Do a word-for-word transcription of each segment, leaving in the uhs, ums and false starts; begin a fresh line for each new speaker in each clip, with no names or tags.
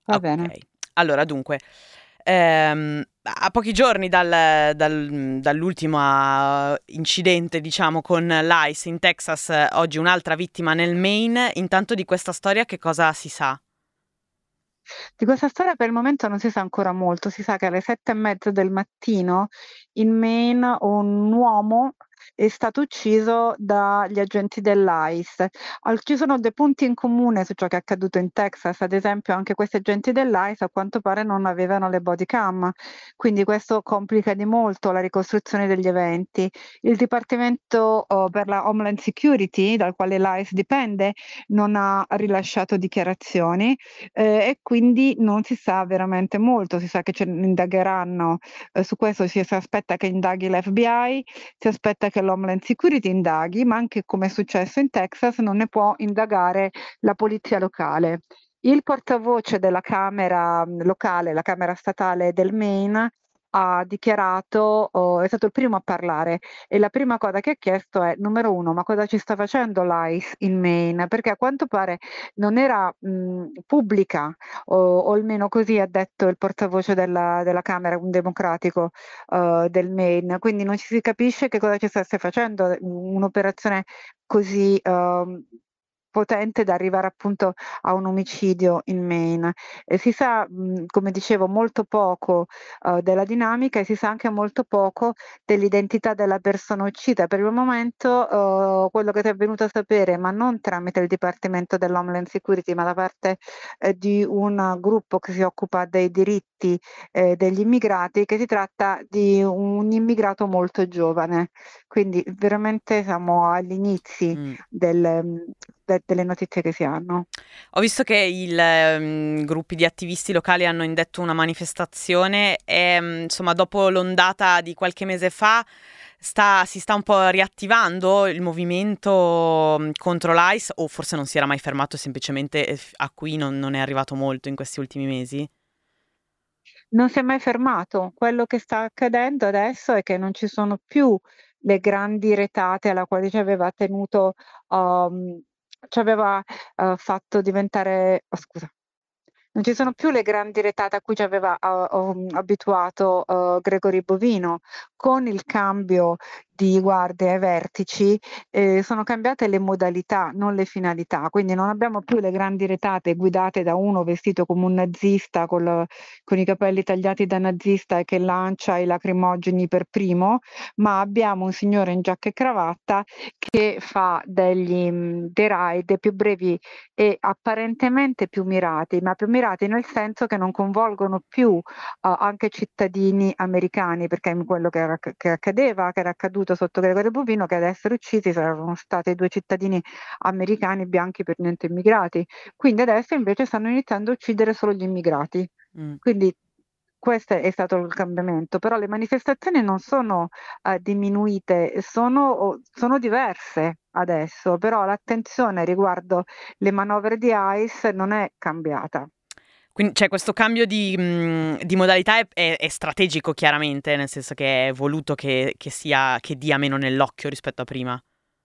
Va bene.
Okay. Allora dunque, ehm, a pochi giorni dal dal mhmm, dall'ultima incidente, diciamo, con l'ICE in Texas, eh, oggi un'altra vittima nel Maine. Intanto di questa storia che cosa si sa?
Di questa storia per il momento non si sa ancora molto. Si sa che alle sette e mezza del mattino in Maine un uomo è stato ucciso dagli agenti dell'ICE. Al Ci sono dei punti in comune su ciò che è accaduto in Texas, ad esempio anche questi agenti dell'ICE a quanto pare non avevano le body cam, quindi questo complica di molto la ricostruzione degli eventi. Il Dipartimento, uhm, per la Homeland Security, dal quale l'ICE dipende, non ha rilasciato dichiarazioni. Ehm, e quindi non si sa veramente molto. Si sa che ce ne indagheranno, ehm, su questo ci si aspetta che indaghi l'F B I, si aspetta che l'Homeland Security indaghi, ma anche come è successo in Texas non ne può indagare la polizia locale. Il portavoce della Camera, mhmm, locale, la Camera statale del Maine, ha dichiarato o è stato il primo a parlare e la prima cosa che ha chiesto è: numero uno, ma cosa ci sta facendo l'ICE in Maine? Perché a quanto pare non era, mhmm, pubblica o o almeno così ha detto il portavoce della della Camera, un democratico, uhm, del Maine, quindi non ci si capisce che cosa ci stesse facendo, u un'operazione così, uhm, potente da arrivare appunto a un omicidio in Maine. E si sa, mhmm, come dicevo, molto poco, uhm, della dinamica e si sa anche molto poco dell'identità della persona uccisa. Per il momento, uhm, quello che si è venuto a sapere, ma non tramite il Dipartimento dell'Homeland Security, ma da parte, ehm, di un gruppo che si occupa dei diritti, ehm, degli immigrati, che si tratta di un immigrato molto giovane. Quindi veramente siamo agli inizi
Mh.
del mhmm, de delle notizie che si hanno.
Ho visto che il mhmm, gruppi di attivisti locali hanno indetto una manifestazione e, mhmm, insomma, dopo l'ondata di qualche mese fa sta si sta un po' riattivando il movimento, mhmm, contro l'ICE, o forse non si era mai fermato e semplicemente, ehm, f a qui non non è arrivato molto in questi ultimi mesi?
Non si è mai fermato. Quello che sta accadendo adesso è che non ci sono più le grandi retate alla quale ci aveva tenuto, uhm, ci aveva, uhm, fatto diventare oh scusa, non ci sono più le grandi retate a cui ci aveva a uhm, abituato, uhm, Gregory Bovino. Con il cambio di guardie ai vertici, ehm, sono cambiate le modalità, non le finalità, quindi non abbiamo più le grandi retate guidate da uno vestito come un nazista col con i capelli tagliati da nazista e che lancia i lacrimogeni per primo, ma abbiamo un signore in giacca e cravatta che fa degli mhmm, dei raid più brevi e apparentemente più mirati, ma più mirati nel senso che non coinvolgono più, uhm, anche cittadini americani, perché m quello che era acc che accadeva, che era accaduto sotto Gregorio Bovino, che ad essere uccisi erano stati due cittadini americani bianchi per niente immigrati. Quindi adesso invece stanno iniziando a uccidere solo gli immigrati.
Mh.
Quindi questo è stato il cambiamento, però le manifestazioni non sono, uhm, diminuite, sono o sono diverse adesso, però l'attenzione riguardo le manovre di ICE non è cambiata.
Quin cioè questo cambio di mhmm, di modalità è è è strategico chiaramente, nel senso che è voluto che che sia che dia meno nell'occhio rispetto a prima.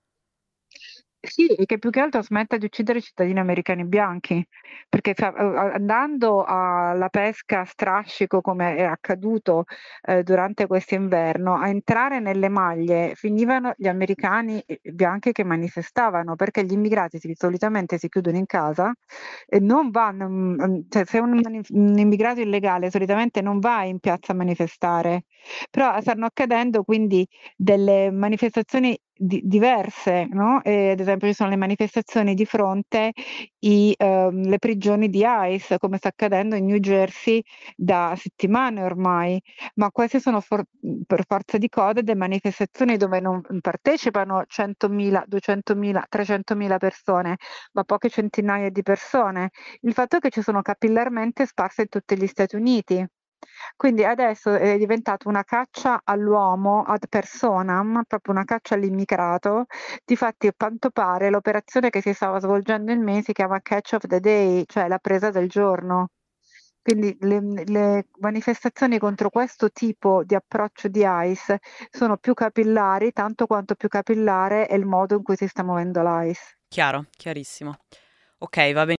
Sì, e che più che altro smetta di uccidere i cittadini americani bianchi, perché fa uhm, a andando alla pesca a strascico come è accaduto, ehm, durante quest'inverno, a entrare nelle maglie finivano gli americani, ehm, bianchi che manifestavano, perché gli immigrati si solitamente si chiudono in casa e non vanno mhmm, mhmm, cioè se un manif un immigrato illegale solitamente non va in piazza a manifestare, però stanno accadendo quindi delle manifestazioni di diverse, no, ehm, ad esempio ci sono le manifestazioni di fronte i uhm, le prigioni di ICE, come sta accadendo in New Jersey da settimane ormai, ma queste sono for mhmm, per forza di cose de manifestazioni dove non partecipano centomila, duecentomila, trecentomila persone, ma poche centinaia di persone. Il fatto è che ci sono capillarmente sparse in tutti gli Stati Uniti. Quindi adesso è diventato una caccia all'uomo ad personam, proprio una caccia all'immigrato. Difatti, a quanto pare, l'operazione che si stava svolgendo in Maine si chiama Catch of the Day, cioè la presa del giorno. Quindi le mhmm, le manifestazioni contro questo tipo di approccio di ICE sono più capillari, tanto quanto più capillare è il modo in cui si sta muovendo l'ICE.
Chiaro, chiarissimo. Okay, va be